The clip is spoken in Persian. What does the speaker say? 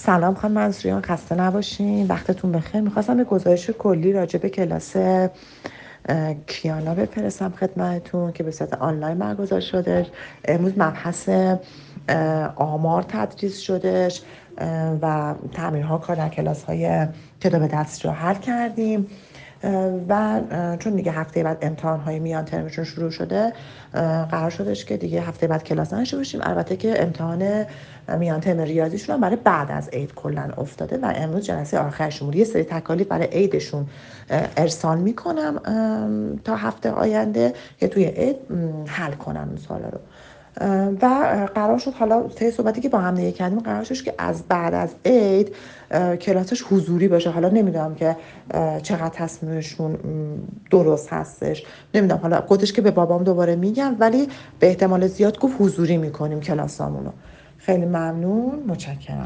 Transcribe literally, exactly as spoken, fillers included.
سلام خانم منصوریان، خسته نباشین، وقتتون بخیر. میخواستم به گزارش کلی راجع به کلاس کیانا بفرستم خدمتتون که به صورت آنلاین برگزار شدش. امروز مبحث آمار تدریس شدش و تمرین‌ها کار در کلاس‌های کتاب دستی رو حل کردیم و چون دیگه هفته بعد امتحان‌های میان ترمشون شروع شده، قرار شدش که دیگه هفته بعد کلاس نداشته باشیم. البته که امتحان میان ترم ریاضیشون هم برای بعد از عید کلا افتاده و امروز جلسه آخرشون بود. یه سری تکالیف برای عیدشون ارسال میکنم تا هفته آینده که توی عید حل کنم این سوالا رو. و قرار شد حالا طی صحبتی که با هم دیگه کردیم قرار شد که از بعد از عید کلاسش حضوری باشه. حالا نمیدونم که چقدر تصمیمشون درست هستش، نمیدونم، حالا گفتش که به بابام دوباره میگم، ولی به احتمال زیاد گفت حضوری میکنیم کلاسامونو. خیلی ممنون، متشکرم.